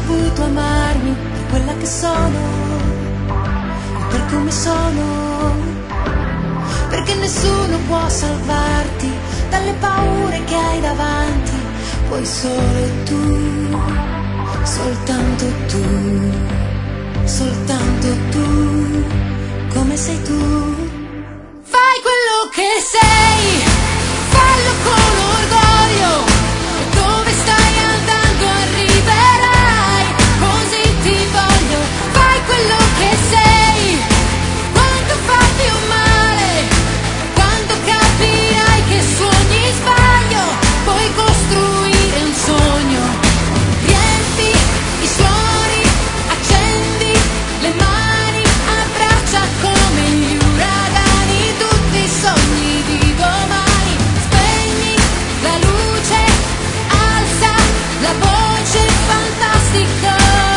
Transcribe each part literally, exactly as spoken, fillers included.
saputo amarmi per quella che sono, per come sono, perché nessuno può salvarti dalle paure che hai davanti, puoi solo tu, soltanto tu, soltanto tu, come sei tu. Fai quello che sei, fallo con orgoglio, dove stai andando arriverai, così ti voglio. Fai quello che sei, quando fa più male, quando capirai che sogni sbaglio, puoi costruire un sogno. Riempi i suoni, accendi le mani, abbraccia come gli uragani tutti i sogni di domani. Spegni la luce, alza la voce, fantastico.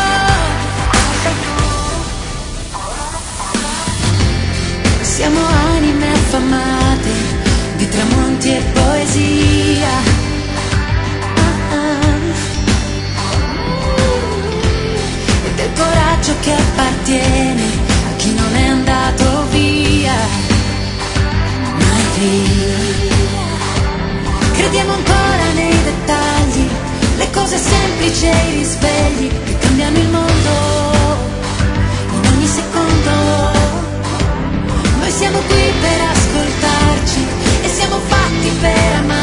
Siamo anime affamate di tramonti e poesia. Ah, ah. E del coraggio che appartiene a chi non è andato via, mai via. Crediamo ancora nei dettagli, le cose semplici e i risvegli che cambiano il mondo in ogni secondo. Noi siamo qui per ascoltarci e siamo fatti per amare.